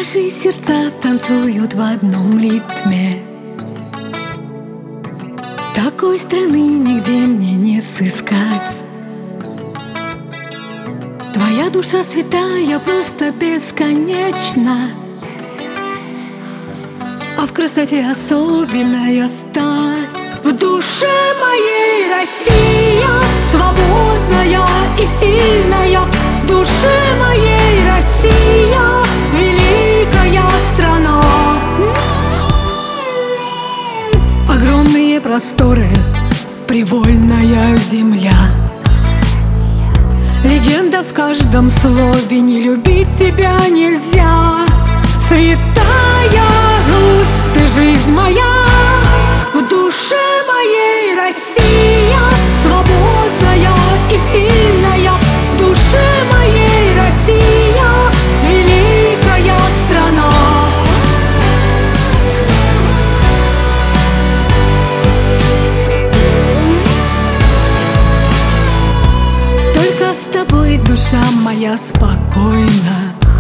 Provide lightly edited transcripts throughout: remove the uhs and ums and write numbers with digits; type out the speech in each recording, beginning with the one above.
Наши сердца танцуют в одном ритме. Такой страны нигде мне не сыскать. Твоя душа святая, просто бесконечна, а в красоте особенная стать. В душе моей Россия, свободная и сильная. В душе моей Россия, великая страна. Огромные просторы, привольная земля. Легенда в каждом слове, не любить тебя нельзя. Святая Русь, ты жизнь моя. В душе моей Россия, свободная и сильная. В душе моей Россия, великая страна. Только с тобой, душа моя, спокойна.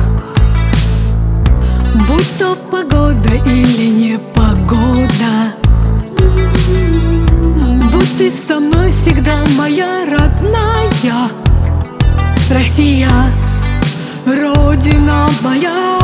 Будь то погода или непогода, будь ты со мной всегда, моя родная Россия, Родина моя.